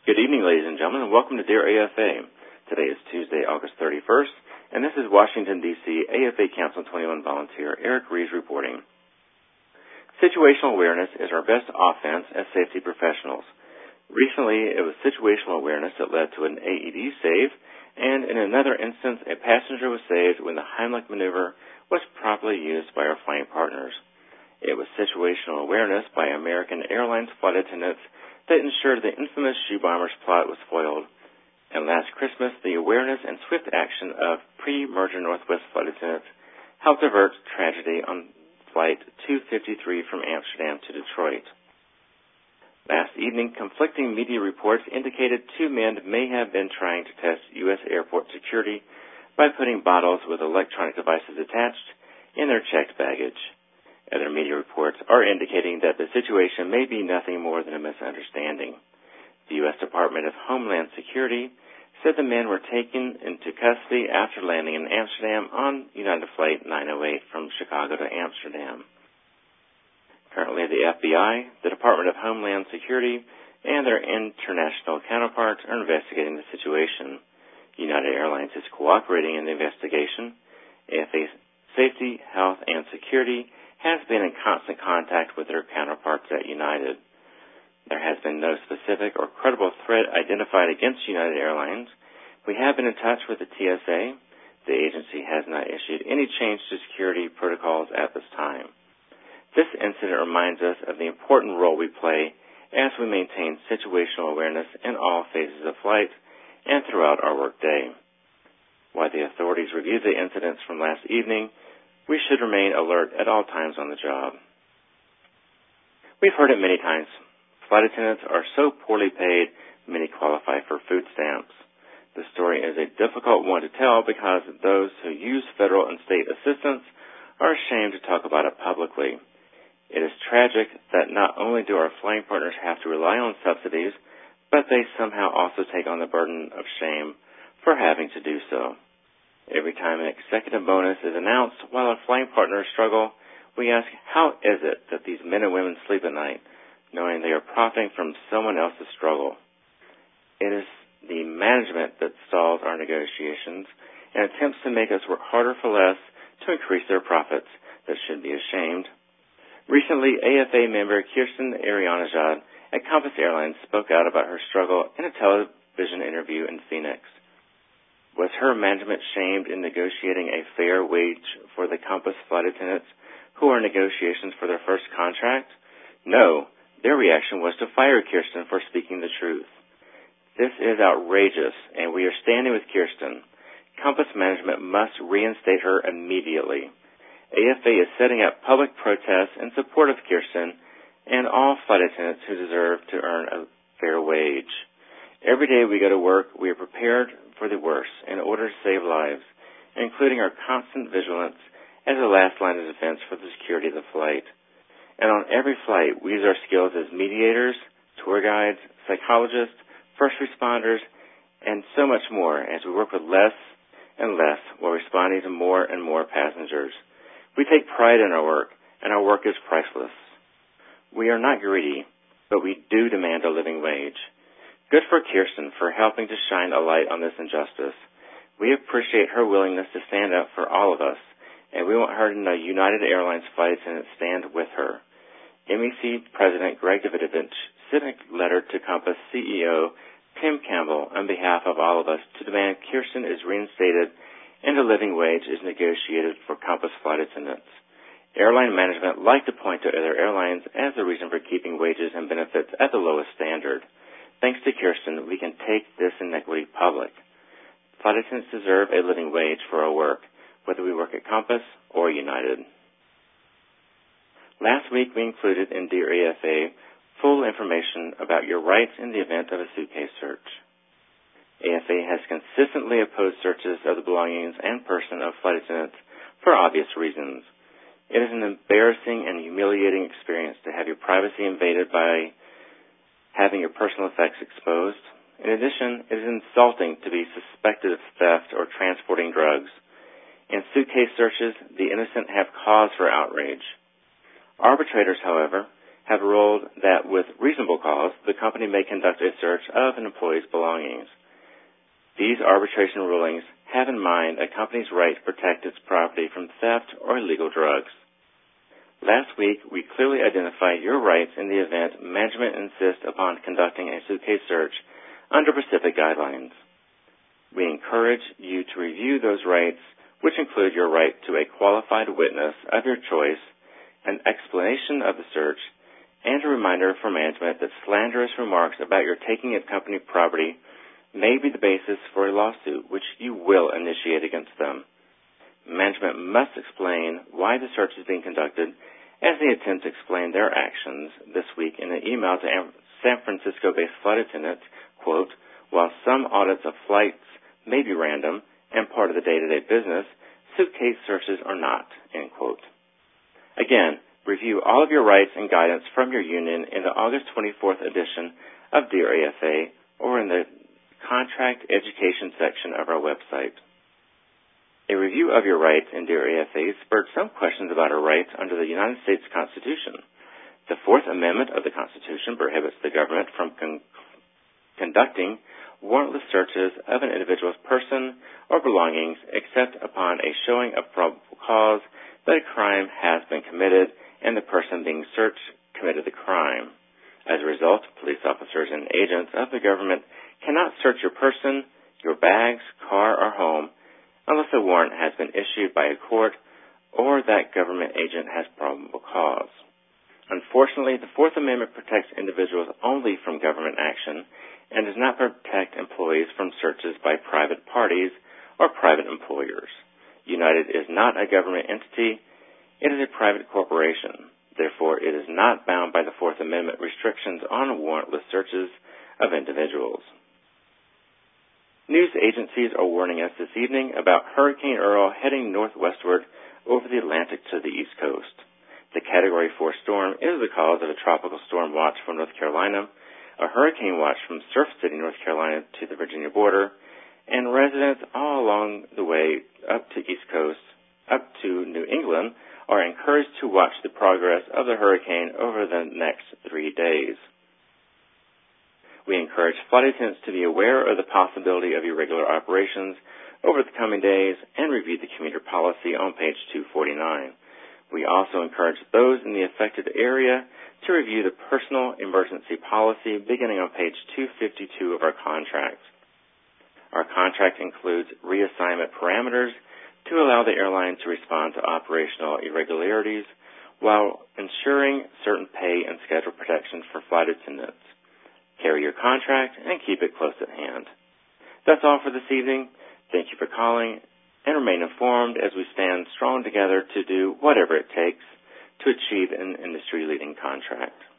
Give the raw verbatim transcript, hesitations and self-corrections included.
Good evening, ladies and gentlemen, and welcome to Dear A F A. Today is Tuesday, August thirty-first, and this is Washington, D C A F A Council twenty-one volunteer Eric Rees reporting. Situational awareness is our best offense as safety professionals. Recently, it was situational awareness that led to an A E D save, and in another instance, a passenger was saved when the Heimlich maneuver was properly used by our flying partners. It was situational awareness by American Airlines flight attendants that ensured the infamous shoe bombers plot was foiled. And last Christmas, the awareness and swift action of pre-merger Northwest flight attendants helped avert tragedy on Flight two fifty-three from Amsterdam to Detroit. Last evening, conflicting media reports indicated two men may have been trying to test U S airport security by putting bottles with electronic devices attached in their checked baggage. Other media reports are indicating that the situation may be nothing more than a misunderstanding. The U S Department of Homeland Security said the men were taken into custody after landing in Amsterdam on United Flight nine oh eight from Chicago to Amsterdam. Currently, the F B I, the Department of Homeland Security, and their international counterparts are investigating the situation. United Airlines is cooperating in the investigation. A F A Safety, Health, and Security has been in constant contact with their counterparts at United. There has been no specific or credible threat identified against United Airlines. We have been in touch with the T S A. The agency has not issued any change to security protocols at this time. This incident reminds us of the important role we play as we maintain situational awareness in all phases of flight and throughout our workday. While the authorities review the incidents from last evening, we should remain alert at all times on the job. We've heard it many times. Flight attendants are so poorly paid, many qualify for food stamps. The story is a difficult one to tell because those who use federal and state assistance are ashamed to talk about it publicly. It is tragic that not only do our flying partners have to rely on subsidies, but they somehow also take on the burden of shame for having to do so. Every time an executive bonus is announced while our flying partners struggle, we ask, how is it that these men and women sleep at night, knowing they are profiting from someone else's struggle? It is the management that stalls our negotiations and attempts to make us work harder for less to increase their profits that should be ashamed. Recently, A F A member Kirsten Arianajad at Compass Airlines spoke out about her struggle in a television interview in Phoenix. Was her management shamed in negotiating a fair wage for the Compass flight attendants who are in negotiations for their first contract? No, their reaction was to fire Kirsten for speaking the truth. This is outrageous, and we are standing with Kirsten. Compass management must reinstate her immediately. A F A is setting up public protests in support of Kirsten and all flight attendants who deserve to earn a fair wage. Every day we go to work, we are prepared for the worst in order to save lives, including our constant vigilance as the last line of defense for the security of the flight. And on every flight, we use our skills as mediators, tour guides, psychologists, first responders, and so much more as we work with less and less while responding to more and more passengers. We take pride in our work, and our work is priceless. We are not greedy, but we do demand a living wage. Good for Kirsten for helping to shine a light on this injustice. We appreciate her willingness to stand up for all of us, and we want her to know United Airlines flight attendants stand with her. M E C President Greg Davidovich sent a letter to Compass C E O Tim Campbell on behalf of all of us to demand Kirsten is reinstated and a living wage is negotiated for Compass flight attendants. Airline management like to point to other airlines as the reason for keeping wages and benefits at the lowest standard. Thanks to Kirsten, we can take this inequity public. Flight attendants deserve a living wage for our work, whether we work at Compass or United. Last week, we included in Dear A F A full information about your rights in the event of a suitcase search. A F A has consistently opposed searches of the belongings and person of flight attendants for obvious reasons. It is an embarrassing and humiliating experience to have your privacy invaded by having your personal effects exposed. In addition, it is insulting to be suspected of theft or transporting drugs. In suitcase searches, the innocent have cause for outrage. Arbitrators, however, have ruled that with reasonable cause, the company may conduct a search of an employee's belongings. These arbitration rulings have in mind a company's right to protect its property from theft or illegal drugs. Last week, we clearly identified your rights in the event management insists upon conducting a suitcase search under Pacific guidelines. We encourage you to review those rights, which include your right to a qualified witness of your choice, an explanation of the search, and a reminder for management that slanderous remarks about your taking of company property may be the basis for a lawsuit, which you will initiate against them. Management must explain why the search is being conducted, as they attempt to explain their actions this week in an email to San Francisco-based flight attendants, quote, while some audits of flights may be random and part of the day-to-day business, suitcase searches are not, end quote. Again, review all of your rights and guidance from your union in the August twenty-fourth edition of Dear A F A or in the Contract Education section of our website. A review of your rights in Dear A F A spurred some questions about our rights under the United States Constitution. The Fourth Amendment of the Constitution prohibits the government from con- conducting warrantless searches of an individual's person or belongings except upon a showing of probable cause that a crime has been committed and the person being searched committed the crime. As a result, police officers and agents of the government cannot search your person, your bags, car, or home unless a warrant has been issued by a court or that government agent has probable cause. Unfortunately, the Fourth Amendment protects individuals only from government action and does not protect employees from searches by private parties or private employers. United is not a government entity. It is a private corporation. Therefore, it is not bound by the Fourth Amendment restrictions on warrantless searches of individuals. News agencies are warning us this evening about Hurricane Earl heading northwestward over the Atlantic to the East Coast. The Category four storm is the cause of a tropical storm watch for North Carolina, a hurricane watch from Surf City, North Carolina to the Virginia border, and residents all along the way up to East Coast, up to New England, are encouraged to watch the progress of the hurricane over the next three days. We encourage flight attendants to be aware of the possibility of irregular operations over the coming days and review the commuter policy on page two forty-nine. We also encourage those in the affected area to review the personal emergency policy beginning on page two fifty-two of our contract. Our contract includes reassignment parameters to allow the airline to respond to operational irregularities while ensuring certain pay and schedule protections for flight attendants. Carry your contract and keep it close at hand. That's all for this evening. Thank you for calling and remain informed as we stand strong together to do whatever it takes to achieve an industry-leading contract.